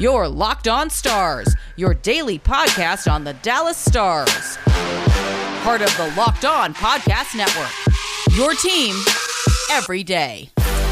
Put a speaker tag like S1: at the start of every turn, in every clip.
S1: Your Locked On Stars, your daily podcast on the Dallas Stars. Part of the Locked On Podcast Network. Your team every day.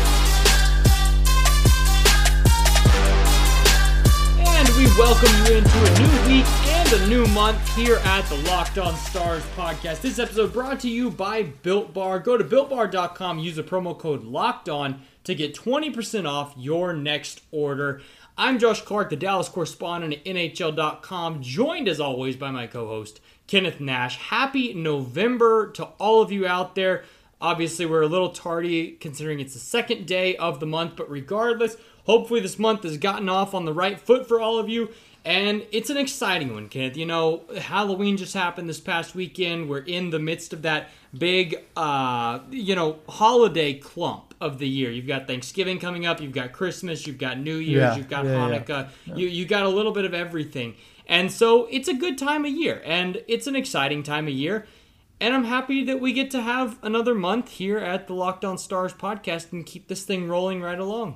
S2: And we welcome you into a new week and a new month here at the Locked On Stars podcast. This episode brought to you by Built Bar. Go to BuiltBar.com, use the promo code LOCKEDON to get 20% off your next order. I'm Josh Clark, the Dallas correspondent at NHL.com, joined as always by my co-host, Kenneth Nash. Happy November to all of you out there. Obviously, we're a little tardy considering it's the second day of the month, but regardless, hopefully this month has gotten off on the right foot for all of you, and it's an exciting one, Kenneth. You know, Halloween just happened this past weekend. We're in the midst of that big, holiday clump of the year. You've got Thanksgiving coming up, you've got Christmas, you've got New Year's, you've got Hanukkah, you got a little bit of everything. And so it's a good time of year, and it's an exciting time of year. And I'm happy that we get to have another month here at the Locked On Stars podcast and keep this thing rolling right along.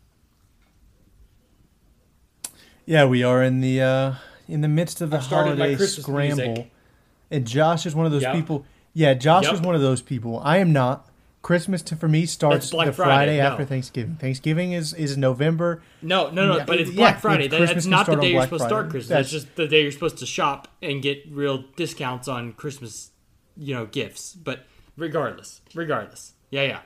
S3: Yeah, we are in the midst of the holiday scramble.
S2: Music.
S3: And Josh is one of those people. Yeah, Josh is one of those people. I am not. Christmas for me starts the Friday after Thanksgiving. Thanksgiving is November.
S2: No, but it's Black Friday. That's not the day you're supposed to start Christmas. That's just the day you're supposed to shop and get real discounts on Christmas, gifts. But regardless. Yeah.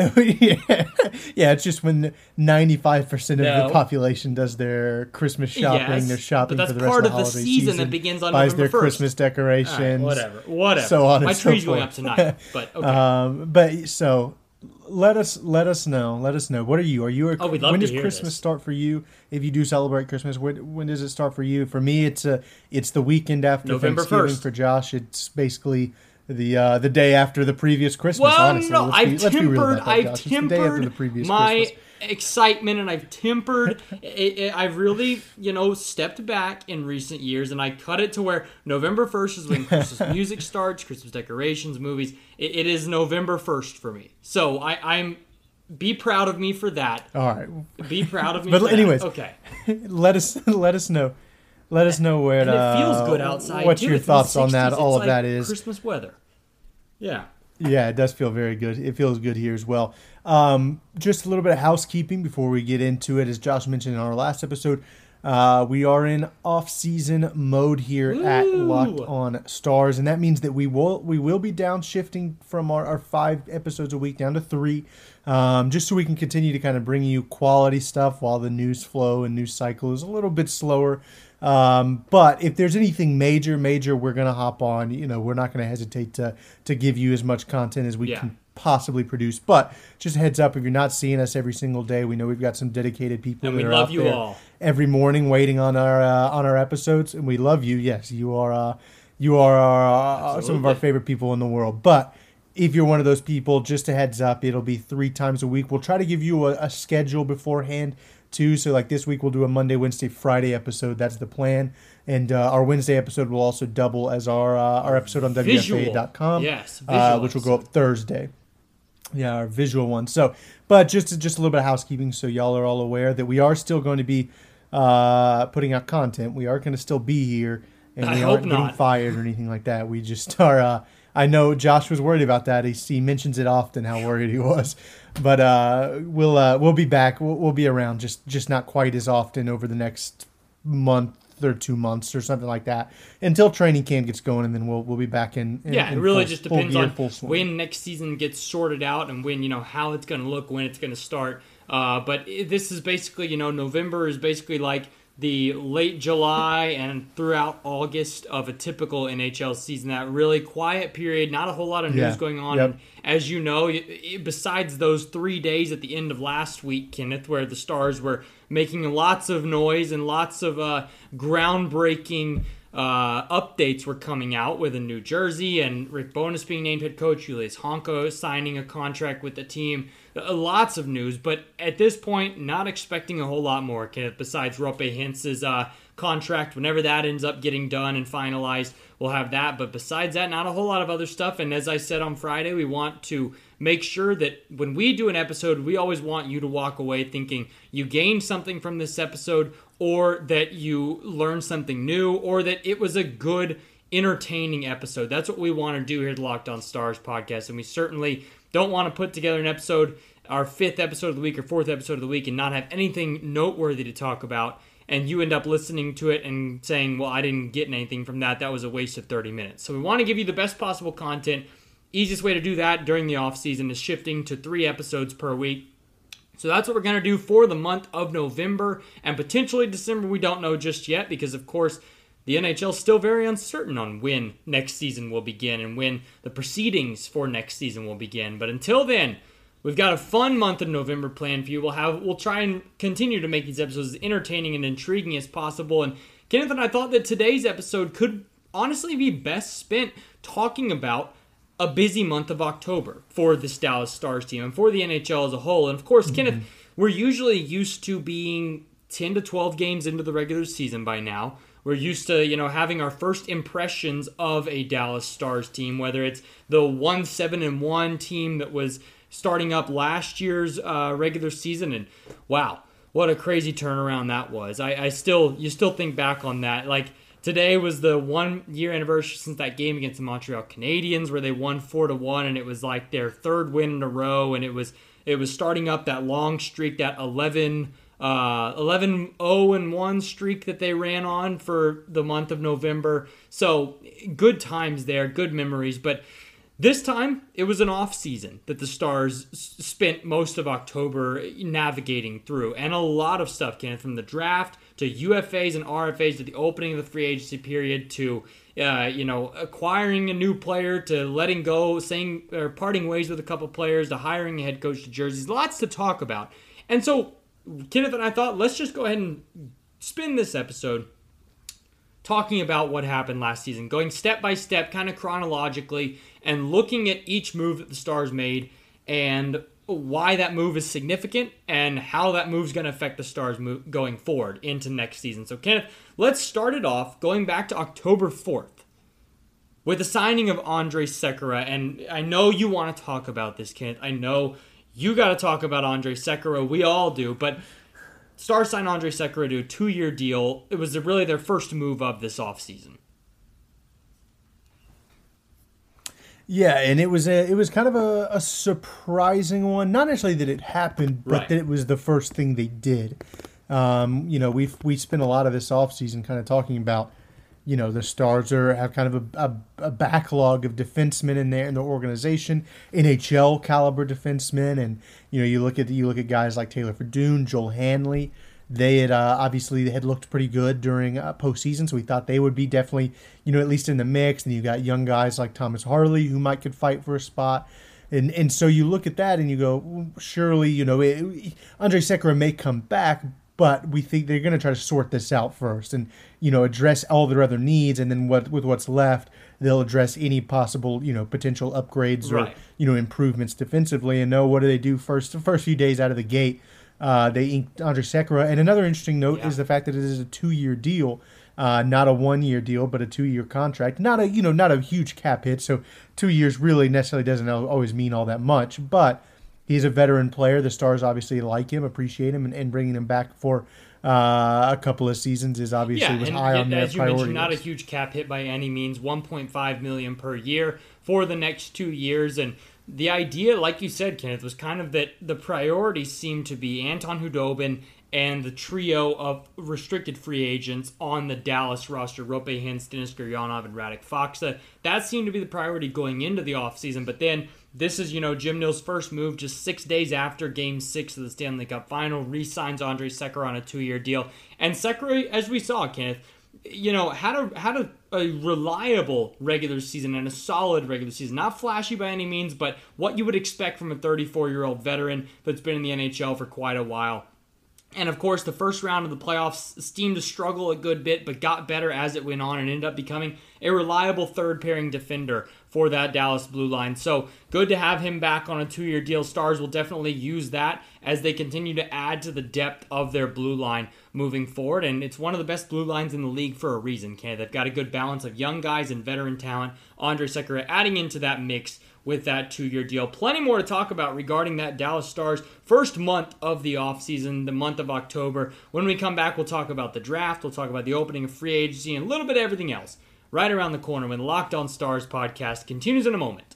S3: It's just when 95% of the population does their Christmas shopping. They're shopping for the rest of the holiday season.
S2: That begins on
S3: buys
S2: November 1st.
S3: Their Christmas decorations.
S2: Right, whatever.
S3: So on
S2: My
S3: and so
S2: tree's
S3: forth.
S2: going up tonight. But okay.
S3: So let us know. What are you? Are you?
S2: We'd love
S3: when
S2: to
S3: does
S2: hear
S3: Christmas
S2: this.
S3: start for you? If you do celebrate Christmas, when does it start for you? For me, it's the weekend after
S2: November
S3: Thanksgiving.
S2: 1st.
S3: For Josh, it's basically the day after the previous Christmas.
S2: Well,
S3: honestly.
S2: no,
S3: Let's be real about that,
S2: I've
S3: Josh. It's the day after the previous
S2: my
S3: Christmas.
S2: excitement, and I've tempered. I've really, stepped back in recent years, and I cut it to where November 1st is when Christmas music starts, Christmas decorations, movies. It is November 1st for me. So I'm be proud of me for that.
S3: All right.
S2: Be proud of me.
S3: But
S2: for
S3: anyways,
S2: that. Okay.
S3: let us know. Let us know where.
S2: And it feels good outside.
S3: What's
S2: too.
S3: your
S2: It's in the
S3: thoughts on that?
S2: 60s.
S3: All
S2: It's
S3: of that
S2: like
S3: is
S2: Christmas weather. Yeah.
S3: Yeah, it does feel very good. It feels good here as well. Just a little bit of housekeeping before we get into it. As Josh mentioned in our last episode, we are in off-season mode here at Locked On Stars, and that means that we will be downshifting from our 5 episodes a week down to 3, just so we can continue to kind of bring you quality stuff while the news flow and news cycle is a little bit slower. But if there's anything major, we're going to hop on. We're not going to hesitate to give you as much content as we can possibly produce. But just a heads up, if you're not seeing us every single day, we know we've got some dedicated people
S2: And
S3: that
S2: we
S3: are
S2: love
S3: out
S2: you
S3: there
S2: all.
S3: every morning waiting on our episodes, and we love you. Yes, you are some of our favorite people in the world. But if you're one of those people, just a heads up, it'll be 3 times a week. We'll try to give you a schedule beforehand too. So like this week we'll do a Monday, Wednesday, Friday episode. That's the plan. And our Wednesday episode will also double as our episode on WFA.com.
S2: Yes,
S3: which will go up Thursday. Yeah, our visual one. So, but just a little bit of housekeeping, so y'all are all aware that we are still going to be putting out content. We are going to still be here, and we aren't getting fired or anything like that. We just are. I know Josh was worried about that. He mentions it often how worried he was, but we'll be back. We'll be around, just not quite as often over the next month or 2 months or something like that until training camp gets going, and then we'll be back in
S2: it really
S3: full,
S2: just depends
S3: full
S2: on
S3: gear, full
S2: when next season gets sorted out and when how it's going to look, when it's going to start. But this is basically November is basically like the late July and throughout August of a typical NHL season. That really quiet period, not a whole lot of news going on.
S3: Yep.
S2: And as you know, besides those 3 days at the end of last week, Kenneth, where the Stars were making lots of noise and lots of groundbreaking updates were coming out with a New Jersey and Rick Bowness being named head coach, Julius Honka signing a contract with the team. lots of news, but at this point, not expecting a whole lot more, Kenneth, besides Roope Hintz's contract. Whenever that ends up getting done and finalized, we'll have that. But besides that, not a whole lot of other stuff. And as I said on Friday, we want to make sure that when we do an episode, we always want you to walk away thinking you gained something from this episode, or that you learned something new, or that it was a good, entertaining episode. That's what we want to do here at the Locked On Stars podcast. And we certainly don't want to put together an episode, our 5th episode of the week or 4th episode of the week, and not have anything noteworthy to talk about. And you end up listening to it and saying, well, I didn't get anything from that. That was a waste of 30 minutes. So we want to give you the best possible content. Easiest way to do that during the off season is shifting to 3 episodes per week. So that's what we're going to do for the month of November and potentially December. We don't know just yet because, of course, the NHL is still very uncertain on when next season will begin and when the proceedings for next season will begin. But until then, we've got a fun month of November planned for you. We'll try and continue to make these episodes as entertaining and intriguing as possible. And Kenneth and I thought that today's episode could honestly be best spent talking about a busy month of October for this Dallas Stars team and for the NHL as a whole. And of course, Kenneth, we're usually used to being 10 to 12 games into the regular season by now. We're used to, having our first impressions of a Dallas Stars team, whether it's the 1-7-1 team that was starting up last year's regular season. And wow, what a crazy turnaround that was. You still think back on that. Like, today was the 1-year anniversary since that game against the Montreal Canadiens where they won 4-1, and it was like their 3rd win in a row, and it was starting up that long streak, that 11-0-1 streak that they ran on for the month of November. So good times there, good memories. But this time, it was an off season that the Stars spent most of October navigating through. And a lot of stuff, Kenneth, from the draft to UFAs and RFAs to the opening of the free agency period to acquiring a new player, to letting go, parting ways with a couple players, to hiring a head coach to jerseys. Lots to talk about. And so Kenneth and I thought, let's just go ahead and spin this episode talking about what happened last season, going step by step, kind of chronologically, and looking at each move that the Stars made and why that move is significant and how that move is going to affect the Stars going forward into next season. So, Kenneth, let's start it off going back to October 4th with the signing of Andrej Sekera. And I know you want to talk about this, Kenneth. I know you got to talk about Andrej Sekera. We all do. But Stars signed Andrej Sekera to a 2-year deal. It was really their first move of this offseason.
S3: Yeah, and it was kind of a surprising one. Not necessarily that it happened, but that it was the first thing they did. We spent a lot of this offseason kind of talking about, the Stars have kind of a backlog of defensemen in the organization, NHL caliber defensemen, and you look at guys like Taylor Fedun, Joel Hanley. They had obviously looked pretty good during postseason, so we thought they would be definitely at least in the mix. And you got young guys like Thomas Harley who could fight for a spot. And so you look at that and you go, well, surely Andrej Sekera may come back, but we think they're going to try to sort this out first and address all their other needs, and then with what's left, they'll address any possible potential upgrades or improvements defensively. And what do they do first? The first few days out of the gate, they inked Andrej Sekera. And another interesting note is the fact that it is a 2-year deal, not a 1-year deal, but a 2-year contract. Not a huge cap hit, so 2 years really necessarily doesn't always mean all that much. But he's a veteran player. The Stars obviously like him, appreciate him, and bringing him back for a couple of seasons is obviously was high on their priority. As you mentioned,
S2: not a huge cap hit by any means. $1.5 million per year for the next 2 years, and the idea, like you said, Kenneth, was kind of that the priorities seemed to be Anton Khudobin and the trio of restricted free agents on the Dallas roster, Roope Hintz, Denis Gurianov, and Radek Faksa. That seemed to be the priority going into the offseason, but then this is, Jim Nill's first move just 6 days after Game 6 of the Stanley Cup Final, re-signs Andrej Sekera on a 2-year deal. And Sekera, as we saw, Kenneth, had a reliable regular season and a solid regular season. Not flashy by any means, but what you would expect from a 34-year-old veteran that's been in the NHL for quite a while. And of course, the first round of the playoffs seemed to struggle a good bit, but got better as it went on and ended up becoming a reliable third-pairing defender for that Dallas blue line. So good to have him back on a 2-year deal. Stars will definitely use that as they continue to add to the depth of their blue line moving forward. And it's one of the best blue lines in the league for a reason, okay? They've got a good balance of young guys and veteran talent. Andrej Sekera adding into that mix with that 2-year deal. Plenty more to talk about regarding that Dallas Stars first month of the offseason, the month of October. When we come back, we'll talk about the draft, we'll talk about the opening of free agency, and a little bit of everything else right around the corner when the Locked On Stars podcast continues in a moment.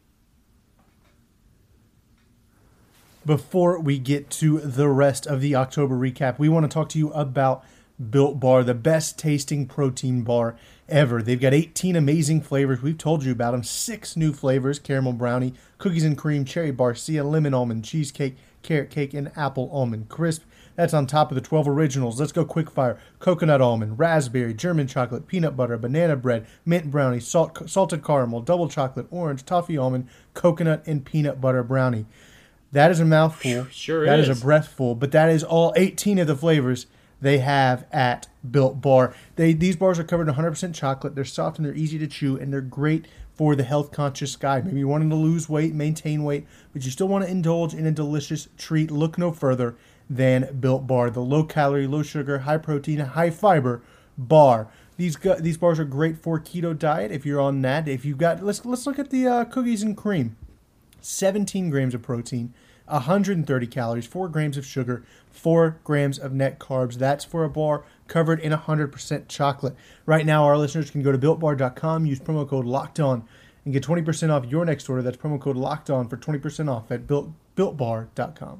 S3: Before we get to the rest of the October recap, we want to talk to you about Built Bar, the best tasting protein bar ever. They've got 18 amazing flavors. We've told you about them. 6 new flavors: caramel brownie, cookies and cream, cherry barcia, lemon almond cheesecake, carrot cake, and apple almond crisp. That's on top of the 12 originals. Let's go quickfire: coconut almond, raspberry, German chocolate, peanut butter, banana bread, mint brownie, salted caramel, double chocolate, orange, toffee almond, coconut, and peanut butter brownie. That is a mouthful.
S2: Sure
S3: That
S2: is.
S3: is a breathful, but that is all 18 of the flavors they have at Built Bar. These bars are covered in 100% chocolate. They're soft and they're easy to chew, and they're great for the health-conscious guy. Maybe you're wanting to lose weight, maintain weight, but you still want to indulge in a delicious treat. Look no further than Built Bar, the low-calorie, low-sugar, high-protein, high-fiber bar. These bars are great for keto diet if you're on that. If you've got, let's look at the cookies and cream. 17 grams of protein, 130 calories, 4 grams of sugar, 4 grams of net carbs. That's for a bar covered in 100% chocolate. Right now, our listeners can go to BuiltBar.com, use promo code LOCKEDON, and get 20% off your next order. That's promo code LOCKEDON for 20% off at BuiltBar.com.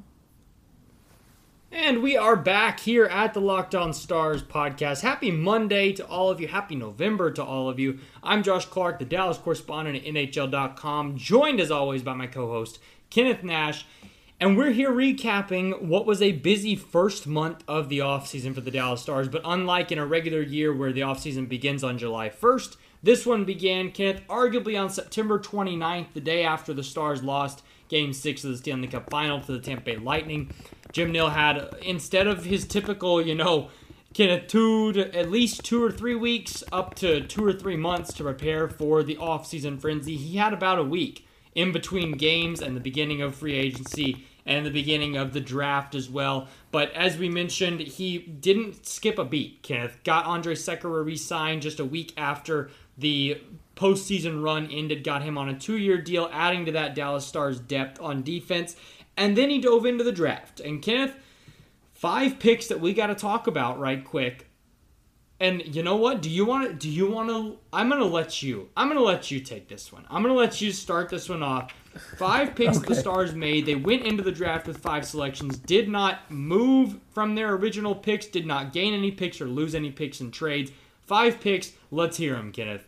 S2: And we are back here at the Locked On Stars podcast. Happy Monday to all of you. Happy November to all of you. I'm Josh Clark, the Dallas correspondent at NHL.com, joined as always by my co-host, Kenneth Nash. And we're here recapping what was a busy first month of the offseason for the Dallas Stars. But unlike in a regular year where the offseason begins on July 1st, this one began, Kenneth, arguably on September 29th, the day after the Stars lost Game 6 of the Stanley Cup Final to the Tampa Bay Lightning. Jim Nill had, instead of his typical, Kenneth, at least 2 or 3 weeks, up to 2 or 3 months to prepare for the offseason frenzy, he had about a week in between games and the beginning of free agency and the beginning of the draft as well. But as we mentioned, he didn't skip a beat, Kenneth. Got Andrej Sekera re-signed just a week after the postseason run ended, got him on a 2-year deal, adding to that Dallas Stars depth on defense. And then he dove into the draft. And Kenneth, 5 picks that we got to talk about right quick. And you know what? Do you want to I'm going to let you take this one. I'm going to let you start this one off. 5 picks that the Stars made. They went into the draft with 5 selections, did not move from their original picks, did not gain any picks or lose any picks in trades. 5 picks. Let's hear them, Kenneth.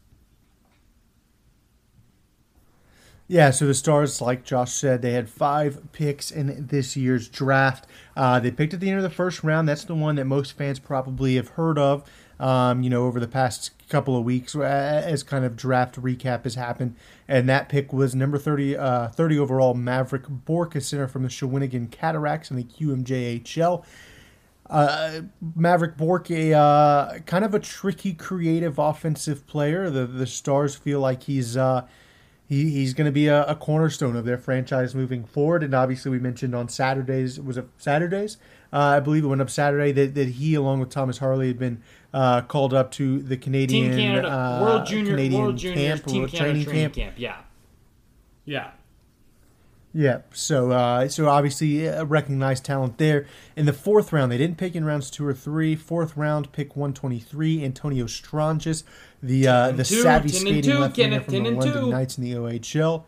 S3: Yeah, so the Stars, like Josh said, they had 5 picks in this year's draft. They picked at the end of the first round. That's the one that most fans probably have heard of, over the past couple of weeks as kind of draft recap has happened. And that pick was number 30 overall, Mavrik Bourque, a center from the Shawinigan Cataracts in the QMJHL. Mavrik Bourque, kind of a tricky, creative offensive player. The Stars feel like he's going to be a cornerstone of their franchise moving forward. And obviously we mentioned on Saturdays, was it Saturdays? I believe it went up Saturday that he, along with Thomas Harley, had been called up to the Canadian
S2: Team Canada, World Juniors, Team Canada training camp. Yeah.
S3: Yeah, so obviously a recognized talent there. In the 4th round, they didn't pick in rounds 2 or 3. 4th round, pick 123, Antonio Stranges, the savvy skating left winger from the London Knights in the OHL.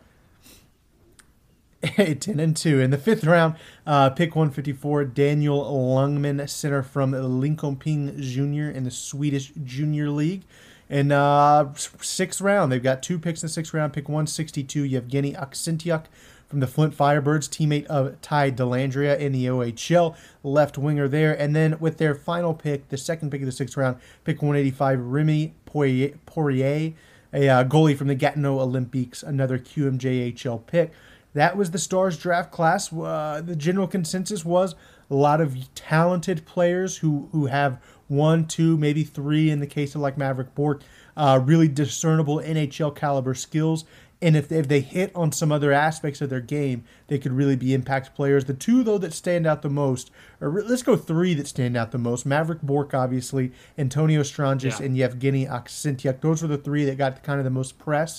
S3: 10-2. In the 5th round, pick 154, Daniel Lungman, center from Linköping Junior in the Swedish Junior League. In 6th round, they've got 2 picks in the 6th round. Pick 162, Yevgeny Aksentiuk from the Flint Firebirds, teammate of Ty Dellandrea in the OHL, left winger there. And then with their final pick, the 2nd pick of the 6th round, pick 185, Remy Poirier, a goalie from the Gatineau Olympiques, another QMJHL pick. That was the Stars draft class. The general consensus was a lot of talented players who have 1, 2, maybe 3 in the case of like Mavrik Bourque, really discernible NHL caliber skills. And if they hit on some other aspects of their game, they could really be impact players. The two, though, that stand out the most, or let's go three that stand out the most. Maverick Bourque, obviously, Antonio Stranges, and Yevgeny Aksentьев. Those were the three that got kind of the most press.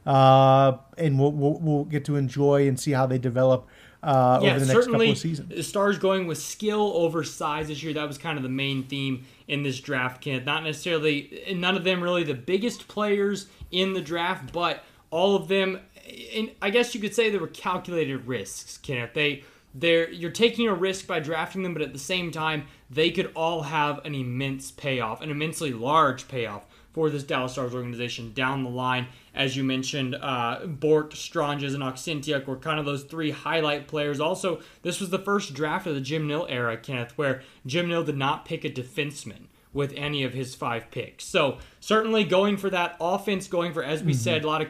S3: And we'll get to enjoy and see how they develop over the next couple of seasons.
S2: The Stars going with skill over size this year. That was kind of the main theme in this draft, Kenneth. Not necessarily, none of them really the biggest players in the draft, but all of them, I guess you could say they were calculated risks, Kenneth. You're taking a risk by drafting them, but at the same time, they could all have an immense payoff, an immensely large payoff for this Dallas Stars organization down the line. As you mentioned, Bourque, Stranges, and Aksentьев were kind of those three highlight players. Also, this was the first draft of the Jim Nill era, Kenneth, where Jim Nill did not pick a defenseman with any of his 5 picks. So certainly going for that offense, going for, as we said, a lot of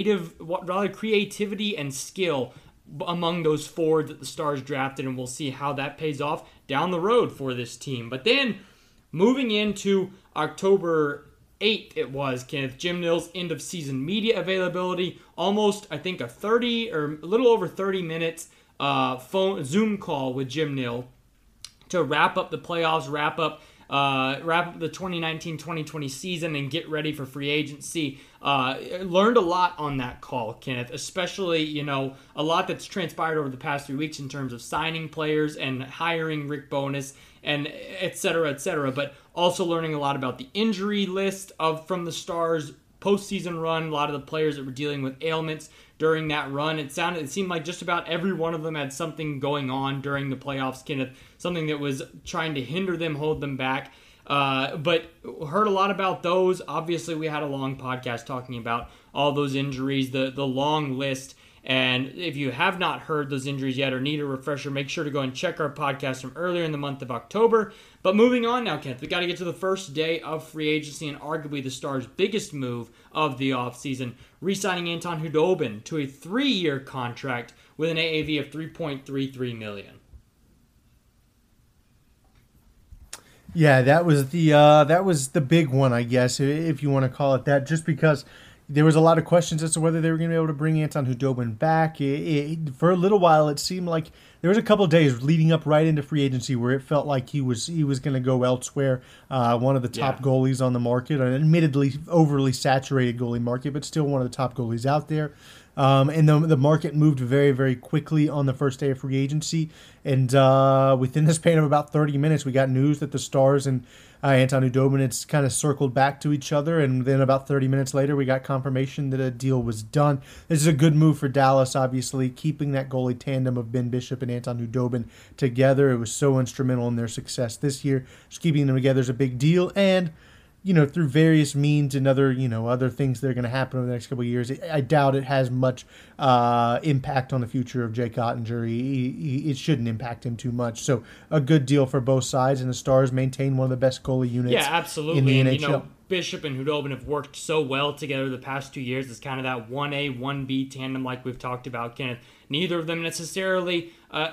S2: creativity and skill among those forwards that the Stars drafted, and we'll see how that pays off down the road for this team. But then moving into October 8th, it was, Kenneth, Jim Nill's end of season media availability, almost, I think, a 30 or a little over 30 minutes Zoom call with Jim Nill to wrap up the playoffs, wrap up the 2019-2020 season and get ready for free agency. Learned a lot on that call, Kenneth, especially, a lot that's transpired over the past 3 weeks in terms of signing players and hiring Rick Bowness and et cetera, but also learning a lot about the injury list from the Stars postseason run, a lot of the players that were dealing with ailments during that run. It seemed like just about every one of them had something going on during the playoffs, Kenneth, something that was trying to hinder them, hold them back. But heard a lot about those. Obviously, we had a long podcast talking about all those injuries, the long list. And if you have not heard those injuries yet or need a refresher, make sure to go and check our podcast from earlier in the month of October. But moving on now, Kenneth, we got to get to the first day of free agency and arguably the Stars' biggest move of the offseason, re-signing Anton Khudobin to a 3-year contract with an AAV of $3.33 million.
S3: Yeah, that was the big one, I guess, if you want to call it that, just because there was a lot of questions as to whether they were going to be able to bring Anton Khudobin back. For a little while, it seemed like there was a couple of days leading up right into free agency where it felt like he was going to go elsewhere. One of the top goalies on the market, an admittedly overly saturated goalie market, but still one of the top goalies out there. And the market moved very, very quickly on the first day of free agency. And within the span of about 30 minutes, we got news that the Stars and Anton Khudobin had kind of circled back to each other. And then about 30 minutes later, we got confirmation that a deal was done. This is a good move for Dallas, obviously, keeping that goalie tandem of Ben Bishop and Anton Khudobin together. It was so instrumental in their success this year. Just keeping them together is a big deal. And through various means and other things that are going to happen over the next couple of years, I doubt it has much impact on the future of Jake Oettinger. It shouldn't impact him too much. So a good deal for both sides, and the Stars maintain one of the best goalie units
S2: absolutely.
S3: in the
S2: and,
S3: NHL.
S2: Bishop and Khudobin have worked so well together the past 2 years. It's kind of that 1A, 1B tandem like we've talked about, Kenneth. Neither of them necessarily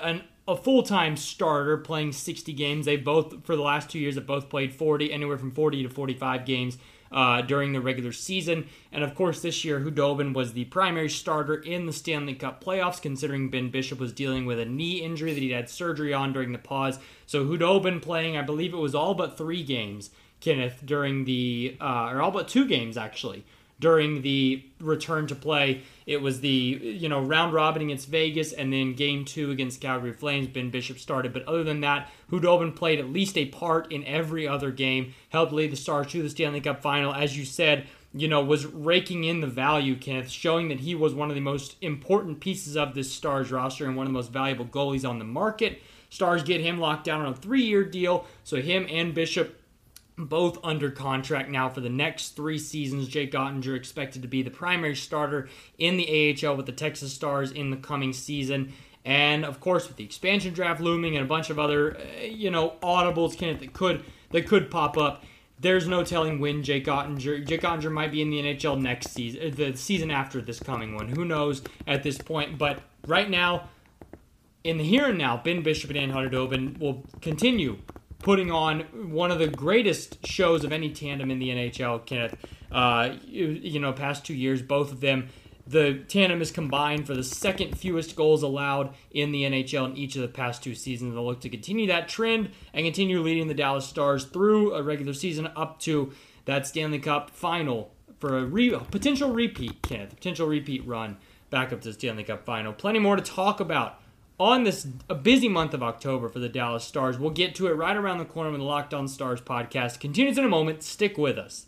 S2: a full-time starter playing 60 games. They both, for the last 2 years, have both played anywhere from 40 to 45 games during the regular season. And of course, this year, Khudobin was the primary starter in the Stanley Cup playoffs, considering Ben Bishop was dealing with a knee injury that he'd had surgery on during the pause. So Khudobin playing, I believe it was all but 3 games, Kenneth, during or all but 2 games, actually, during the return to play. It was the round robin against Vegas, and then game 2 against Calgary Flames. Ben Bishop started, but other than that, Khudobin played at least a part in every other game, helped lead the Stars to the Stanley Cup final. As you said, was raking in the value, Kenneth, showing that he was one of the most important pieces of this Stars roster and one of the most valuable goalies on the market. Stars get him locked down on a 3-year deal, so him and Bishop both under contract now for the next 3 seasons. Jake Oettinger expected to be the primary starter in the AHL with the Texas Stars in the coming season. And, of course, with the expansion draft looming and a bunch of other, audibles, Kenneth, that could pop up, there's no telling when Jake Oettinger might be in the NHL next season, the season after this coming one. Who knows at this point? But right now, in the here and now, Ben Bishop and Anton Khudobin will continue putting on one of the greatest shows of any tandem in the NHL, Kenneth. Past 2 years, both of them, the tandem is combined for the second fewest goals allowed in the NHL in each of the past 2 seasons. They'll look to continue that trend and continue leading the Dallas Stars through a regular season up to that Stanley Cup final for a potential repeat, Kenneth, potential repeat run back up to the Stanley Cup final. Plenty more to talk about on this a busy month of October for the Dallas Stars. We'll get to it right around the corner when the Locked On Stars podcast continues in a moment. Stick with us.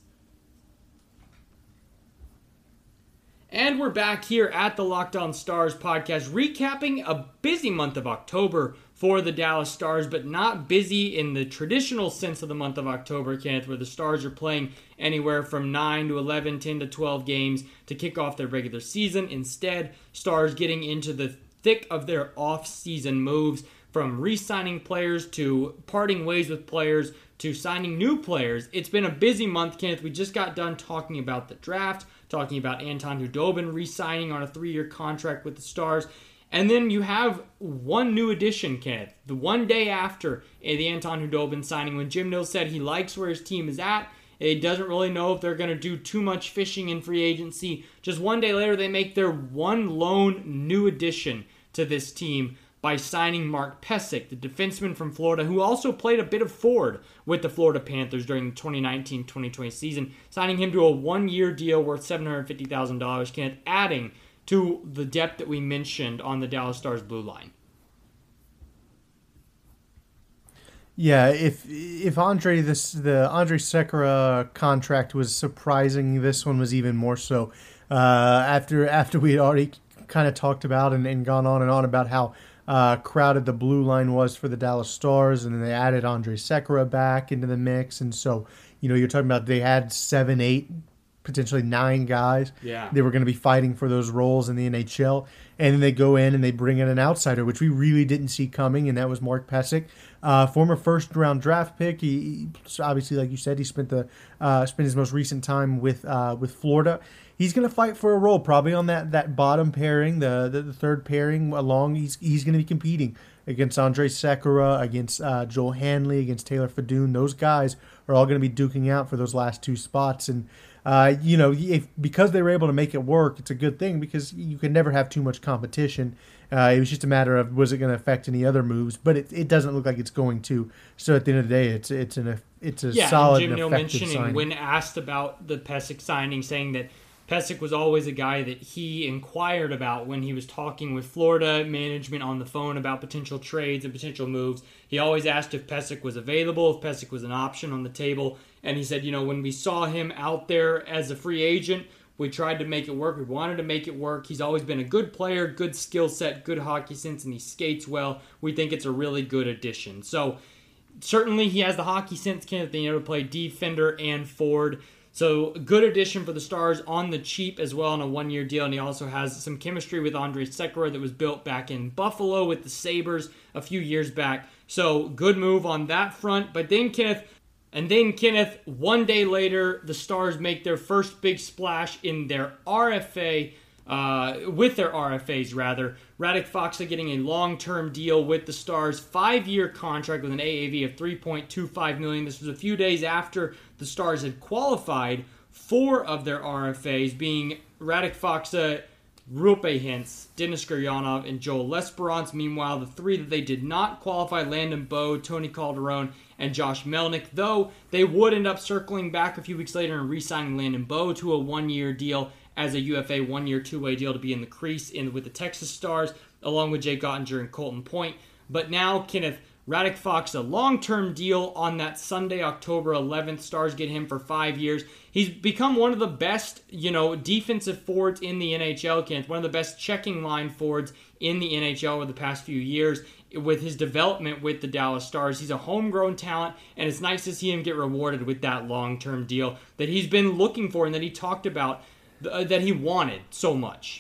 S2: And we're back here at the Locked On Stars podcast, recapping a busy month of October for the Dallas Stars, but not busy in the traditional sense of the month of October, Kenneth, where the Stars are playing anywhere from 9 to 11, 10 to 12 games to kick off their regular season. Instead, Stars getting into the thick of their off-season moves, from re-signing players to parting ways with players to signing new players. It's been a busy month, Kenneth. We just got done talking about the draft, talking about Anton Khudobin re-signing on a 3-year contract with the Stars. And then you have one new addition, Kenneth. The one day after the Anton Khudobin signing, when Jim Nill said he likes where his team is at, he doesn't really know if they're going to do too much fishing in free agency. Just one day later, they make their one lone new addition to this team by signing Mark Pysyk, the defenseman from Florida, who also played a bit of forward with the Florida Panthers during the 2019-2020 season, signing him to a 1-year deal worth $750,000, Kenneth, adding to the depth that we mentioned on the Dallas Stars blue line.
S3: Yeah, if the Andrej Sekera contract was surprising, this one was even more so. After we had already kind of talked about and gone on and on about how crowded the blue line was for the Dallas Stars, and then they added Andrej Sekera back into the mix, and so you're talking about they had 7, 8, potentially 9 guys.
S2: Yeah,
S3: they were going to be fighting for those roles in the NHL, and then they go in and they bring in an outsider, which we really didn't see coming, and that was Mark Pysyk, former first-round draft pick. He obviously, like you said, he spent his most recent time with Florida. He's going to fight for a role probably on that bottom pairing, the third pairing along. He's going to be competing against Andrej Sekera, against Joel Hanley, against Taylor Fedun. Those guys are all going to be duking out for those last 2 spots. And, because they were able to make it work, it's a good thing because you can never have too much competition. It was just a matter of, was it going to affect any other moves? But it doesn't look like it's going to. So at the end of the day, it's a solid and
S2: Jim Nill mentioning
S3: signing.
S2: When asked about the Pysyk signing, saying that Pysyk was always a guy that he inquired about when he was talking with Florida management on the phone about potential trades and potential moves. He always asked if Pysyk was available, if Pysyk was an option on the table. And he said, when we saw him out there as a free agent, we tried to make it work. We wanted to make it work. He's always been a good player, good skill set, good hockey sense, and he skates well. We think it's a really good addition. So certainly he has the hockey sense, Kenneth, being able to play defender and forward. So good addition for the Stars on the cheap as well on a 1-year deal. And he also has some chemistry with Andrej Sekera that was built back in Buffalo with the Sabres a few years back. So good move on that front. But then Kenneth, 1 day later, the Stars make their first big splash in their RFA, with their RFAs rather. Radek Faksa getting a long-term deal with the Stars, 5-year contract with an AAV of $3.25 million. This was a few days after the Stars had qualified 4 of their RFAs, being Radek Faksa, Roope Hintz, Denis Gurianov, and Joel L'Esperance. Meanwhile, the 3 that they did not qualify, Landon Bow, Tony Calderon, and Josh Melnick, though they would end up circling back a few weeks later and re-signing Landon Bow to a 1-year deal as a UFA 1-year 2-way deal to be in the crease with the Texas Stars, along with Jake Ottinger and Colton Point. But now, Kenneth, Radek Faksa, long-term deal on that Sunday, October 11th. Stars get him for 5 years. He's become one of the best, defensive forwards in the NHL, Kenneth. One of the best checking line forwards in the NHL over the past few years with his development with the Dallas Stars. He's a homegrown talent, and it's nice to see him get rewarded with that long-term deal that he's been looking for and that he talked about that he wanted so much.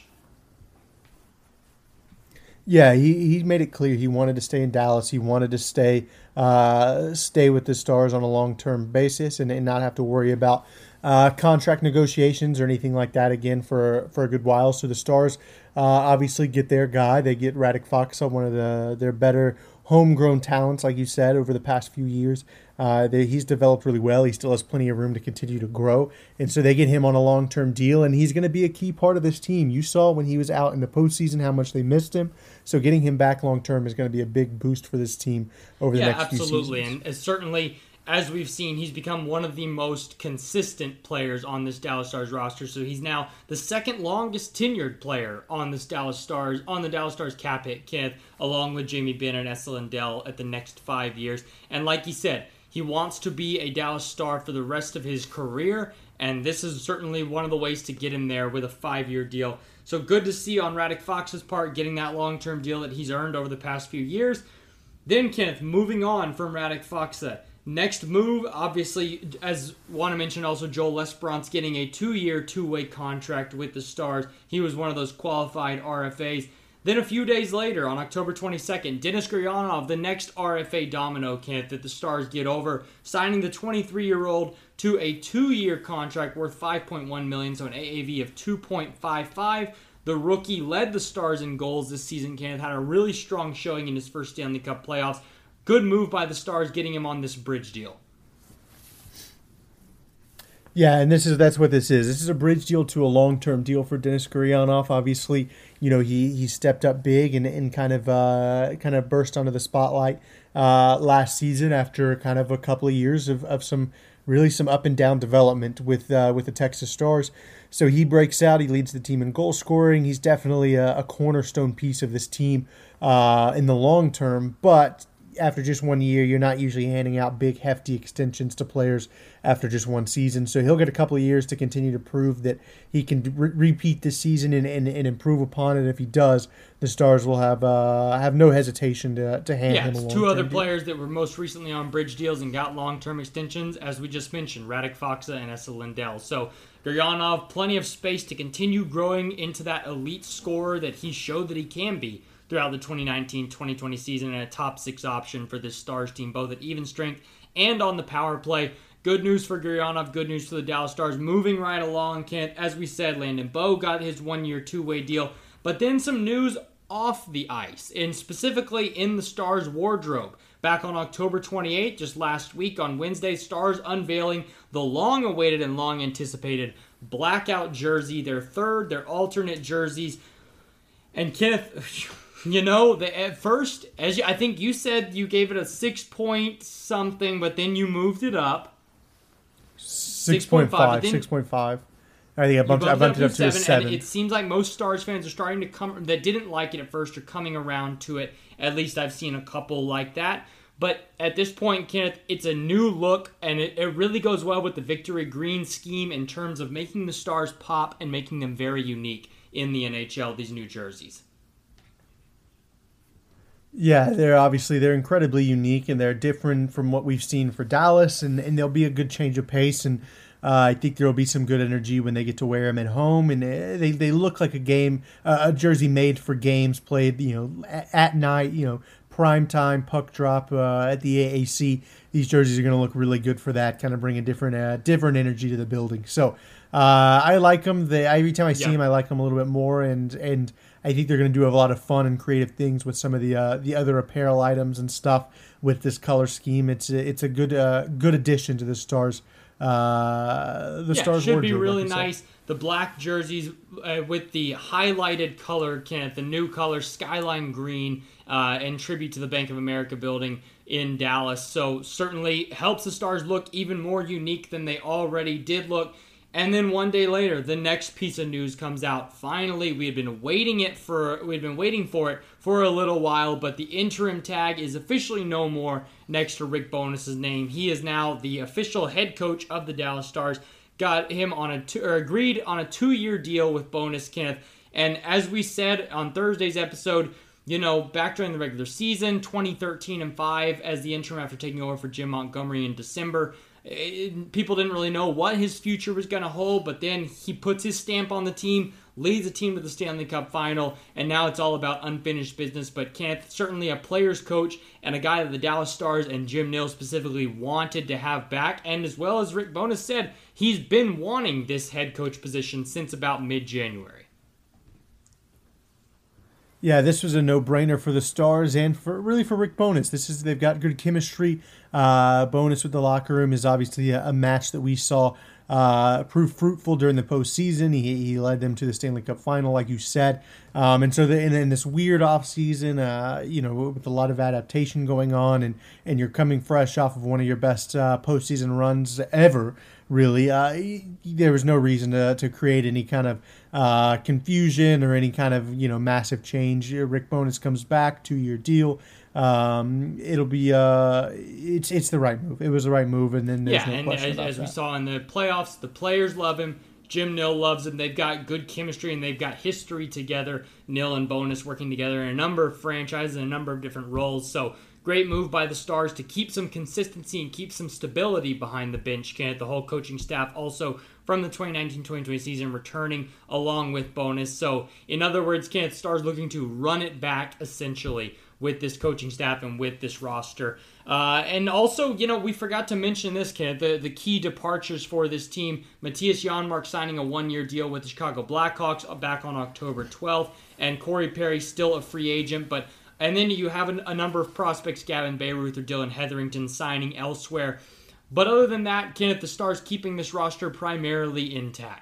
S3: Yeah, he made it clear he wanted to stay in Dallas. He wanted to stay with the Stars on a long-term basis and not have to worry about contract negotiations or anything like that again for a good while. So the Stars obviously get their guy. They get Radek Faksa, one of their better homegrown talents, like you said, over the past few years. He's developed really well. He still has plenty of room to continue to grow. And so they get him on a long-term deal, and he's going to be a key part of this team. You saw when he was out in the postseason how much they missed him. So getting him back long-term is going to be a big boost for this team over the next few seasons.
S2: Yeah, absolutely. And certainly, as we've seen, he's become one of the most consistent players on this Dallas Stars roster. So he's now the second longest tenured player on the Dallas Stars cap hit, Kenneth, along with Jamie Benn and Esa Lindell at the next 5 years. And like he said, he wants to be a Dallas Star for the rest of his career, and this is certainly one of the ways to get him there with a 5-year deal. So good to see on Radek Faksa's part getting that long-term deal that he's earned over the past few years. Then, Kenneth, moving on from Radek Faksa. Next move, obviously, as Juana mentioned, also Joel Lesperance getting a 2-year, 2-way contract with the Stars. He was one of those qualified RFAs. Then a few days later, on October 22nd, Denis Gurianov, the next RFA domino, Kenneth, that the Stars get over, signing the 23-year-old to a 2-year contract worth $5.1 million, so an AAV of 2.55. The rookie led the Stars in goals this season, Kenneth, had a really strong showing in his first Stanley Cup playoffs. Good move by the Stars getting him on this bridge deal.
S3: Yeah, and that's what this is. This is a bridge deal to a long-term deal for Denis Gurianov. Obviously, he stepped up big and kind of burst onto the spotlight last season after kind of a couple of years of some up and down development with the Texas Stars. So he breaks out. He leads the team in goal scoring. He's definitely a cornerstone piece of this team in the long term, but after just 1 year, you're not usually handing out big, hefty extensions to players after just one season. So he'll get a couple of years to continue to prove that he can repeat this season and improve upon it. If he does, the Stars will have no hesitation to hand him a long-term
S2: two other
S3: deal.
S2: Players that were most recently on bridge deals and got long-term extensions, as we just mentioned, Radek Faksa and Esa Lindell. So Gurianov, plenty of space to continue growing into that elite scorer that he showed that he can be throughout the 2019-2020 season, and a top 6 option for this Stars team, both at even strength and on the power play. Good news for Gurianov, good news for the Dallas Stars. Moving right along, Kent, as we said, Landon Bowe got his 1-year, 2-way deal, but then some news off the ice, and specifically in the Stars wardrobe. Back on October 28th, just last week on Wednesday, Stars unveiling the long-awaited and long-anticipated blackout jersey, their alternate jerseys. And Kenneth, at first, I think you said you gave it a 6 point something, but then you moved it up.
S3: 6.5. 6.5. I think I bumped it up to a 7.
S2: And it seems like most Stars fans are starting to that didn't like it at first are coming around to it. At least I've seen a couple like that. But at this point, Kenneth, it's a new look, and it really goes well with the Victory Green scheme in terms of making the Stars pop and making them very unique in the NHL, these new jerseys.
S3: Yeah, they're incredibly unique, and they're different from what we've seen for Dallas, and there'll be a good change of pace, and I think there'll be some good energy when they get to wear them at home, and they look like a jersey made for games played, at night, prime time puck drop at the AAC. These jerseys are going to look really good for that, kind of bring a different energy to the building. So I like them. Every time I see them, I like them a little bit more, and I think they're going to do a lot of fun and creative things with some of the other apparel items and stuff with this color scheme. It's a good addition to the Stars. Stars
S2: should be
S3: wardrobe,
S2: really
S3: like
S2: nice. The black jerseys with the highlighted color, Kenneth, the new color, skyline green, in tribute to the Bank of America building in Dallas. So certainly helps the Stars look even more unique than they already did look. And then one day later, the next piece of news comes out. Finally, we had been waiting for it for a little while, but the interim tag is officially no more next to Rick Bowness's name. He is now the official head coach of the Dallas Stars. Got him agreed on a 2-year deal with Bowness, Kenneth. And as we said on Thursday's episode, back during the regular season, 2013-5 as the interim after taking over for Jim Montgomery in December. People didn't really know what his future was going to hold, but then he puts his stamp on the team, leads the team to the Stanley Cup final, and now it's all about unfinished business. But Kenneth, certainly a player's coach and a guy that the Dallas Stars and Jim Nill specifically wanted to have back, and as well as Rick Bowness said, he's been wanting this head coach position since about mid-January.
S3: Yeah, this was a no-brainer for the Stars and for Rick Bowness. They've got good chemistry. Bowness with the locker room is obviously a match that we saw prove fruitful during the postseason. He led them to the Stanley Cup final, like you said. And so in this weird offseason, with a lot of adaptation going on, and you're coming fresh off of one of your best postseason runs ever, really, there was no reason to create any kind of confusion or any kind of massive change. Rick Bowness comes back, 2-year deal. It'll be it's the right move. It was the right move, and then there's no question about
S2: as
S3: that.
S2: we saw in the playoffs, the players love him. Jim Nill loves him. They've got good chemistry and they've got history together. Nill and Bowness working together in a number of franchises and a number of different roles. So great move by the Stars to keep some consistency and keep some stability behind the bench. Kenneth, the whole coaching staff also from the 2019-2020 season returning along with Bowness. So in other words, Kenneth, Stars looking to run it back essentially with this coaching staff and with this roster. And also, we forgot to mention this, Kenneth, the key departures for this team. Matthias Janmark signing a 1-year deal with the Chicago Blackhawks back on October 12th, and Corey Perry still a free agent. And then you have a number of prospects, Gavin Bayruth or Dylan Hetherington, signing elsewhere. But other than that, Kenneth, the Stars keeping this roster primarily intact.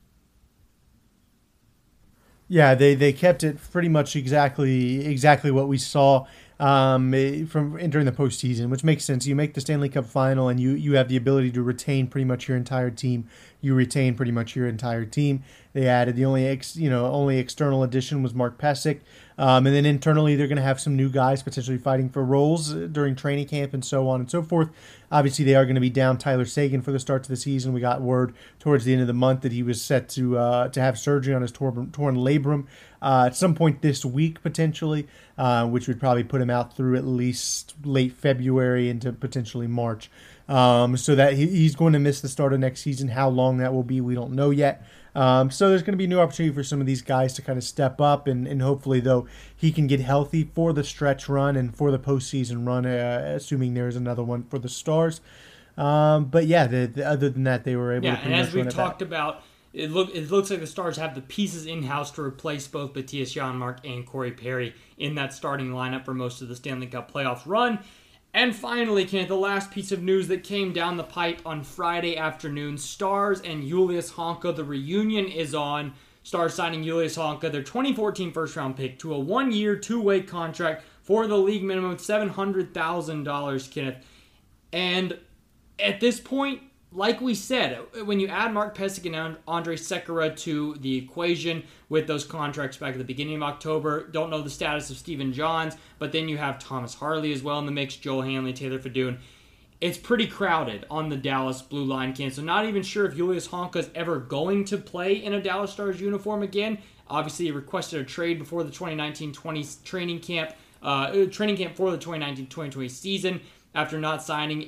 S3: Yeah, they kept it pretty much exactly what we saw from entering the postseason, which makes sense. You make the Stanley Cup final, and you have the ability to retain pretty much your entire team. You retain pretty much your entire team. They added the only external addition was Mark Pysyk, and then internally they're going to have some new guys potentially fighting for roles during training camp and so on and so forth. Obviously, they are going to be down Tyler Seguin for the start of the season. We got word towards the end of the month that he was set to have surgery on his torn labrum at some point this week potentially, which would probably put him out through at least late February into potentially March. So that he's going to miss the start of next season. How long that will be, we don't know yet. So there's going to be a new opportunity for some of these guys to kind of step up, and hopefully, though, he can get healthy for the stretch run and for the postseason run, assuming there's another one for the Stars. But yeah, other than that, they were able to pretty
S2: and
S3: much
S2: as we
S3: run it
S2: talked
S3: back.
S2: about, it looks like the Stars have the pieces in-house to replace both Matthias Janmark and Corey Perry in that starting lineup for most of the Stanley Cup playoffs run. And finally, Kenneth, the last piece of news that came down the pipe on Friday afternoon, Stars and Julius Honka, the reunion is on. Stars signing Julius Honka, their 2014 first-round pick, to a 1-year, 2-way contract for the league minimum of $700,000, Kenneth. And at this point, like we said, when you add Mark Pysyk and Andrej Sekera to the equation with those contracts back at the beginning of October, don't know the status of Stephen Johns, but then you have Thomas Harley as well in the mix, Joel Hanley, Taylor Fedun. It's pretty crowded on the Dallas Blue Line, Ken. So not even sure if Julius Honka is ever going to play in a Dallas Stars uniform again. Obviously, he requested a trade before the 2019-20 training camp for the 2019-2020 season, after not signing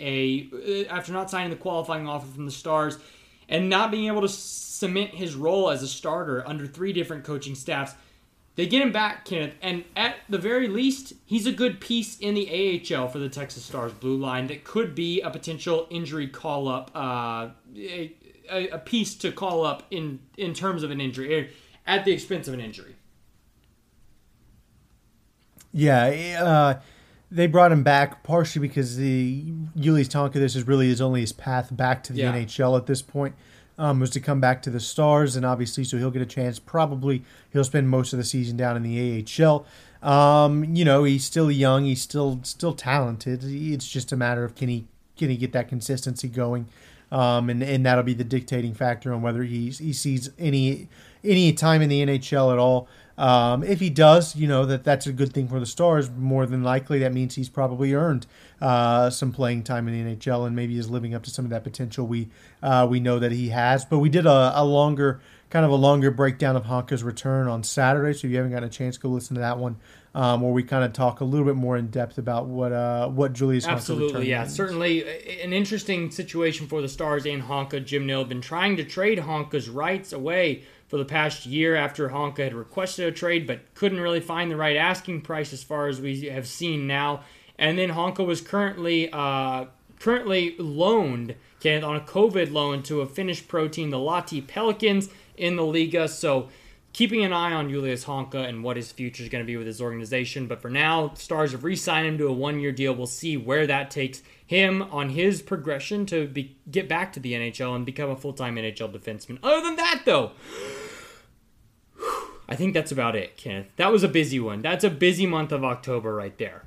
S2: the qualifying offer from the Stars and not being able to cement his role as a starter under 3 different coaching staffs. They get him back, Kenneth, and at the very least, he's a good piece in the AHL for the Texas Stars Blue Line that could be a potential injury call-up, a piece to call up in terms of an injury, at the expense of an injury.
S3: Yeah, they brought him back partially because the Julius Honka, this is really only his path back to the NHL at this point, was to come back to the Stars, and obviously, so he'll get a chance. Probably he'll spend most of the season down in the AHL. He's still young, he's still talented. It's just a matter of can he get that consistency going, and that'll be the dictating factor on whether he sees any time in the NHL at all. If he does, that's a good thing for the Stars. More than likely, that means he's probably earned some playing time in the NHL and maybe is living up to some of that potential we know that he has. But we did a longer breakdown of Honka's return on Saturday, so if you haven't got a chance, go listen to that one, where we kind of talk a little bit more in depth about what Julius Honka
S2: Absolutely, yeah.
S3: means.
S2: Certainly an interesting situation for the Stars and Honka. Jim Nill been trying to trade Honka's rights away for the past year after Honka had requested a trade, but couldn't really find the right asking price as far as we have seen now. And then Honka was currently loaned, Kenneth, on a COVID loan to a Finnish pro team, the Lahti Pelicans, in the Liga. So keeping an eye on Julius Honka and what his future is going to be with his organization. But for now, Stars have re-signed him to a 1-year deal. We'll see where that takes him on his progression to get back to the NHL and become a full-time NHL defenseman. Other than that, though, I think that's about it, Kenneth. That was a busy one. That's a busy month of October right there.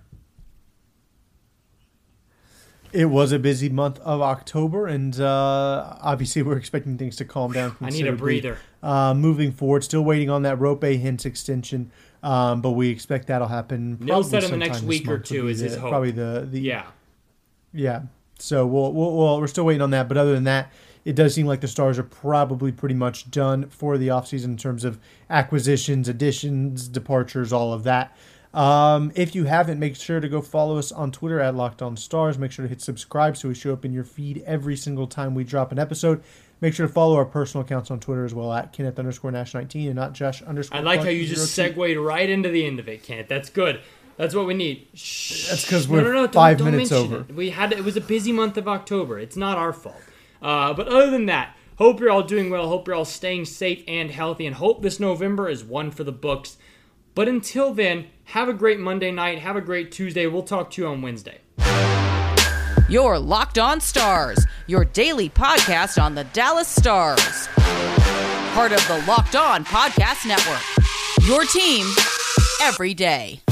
S3: It was a busy month of October, and obviously we're expecting things to calm down
S2: I need a breather.
S3: Moving forward, still waiting on that Rope Hintz extension, but we expect that'll happen.
S2: Neil said in the next week or two is his hope.
S3: Probably yeah. So we're still waiting on that, but other than that, it does seem like the Stars are probably pretty much done for the offseason in terms of acquisitions, additions, departures, all of that. If you haven't, make sure to go follow us on Twitter at Locked On Stars. Make sure to hit subscribe so we show up in your feed every single time we drop an episode. Make sure to follow our personal accounts on Twitter as well at Kenneth_Nash19 and not Josh_.
S2: I like how you just segued right into the end of it, Kenneth. That's good. That's what we need. Shh.
S3: That's because we're 5 minutes over.
S2: It was a busy month of October. It's not our fault. But other than that, hope you're all doing well. Hope you're all staying safe and healthy. And hope this November is one for the books. But until then, have a great Monday night. Have a great Tuesday. We'll talk to you on Wednesday.
S1: Your Locked On Stars, your daily podcast on the Dallas Stars. Part of the Locked On Podcast Network. Your team every day.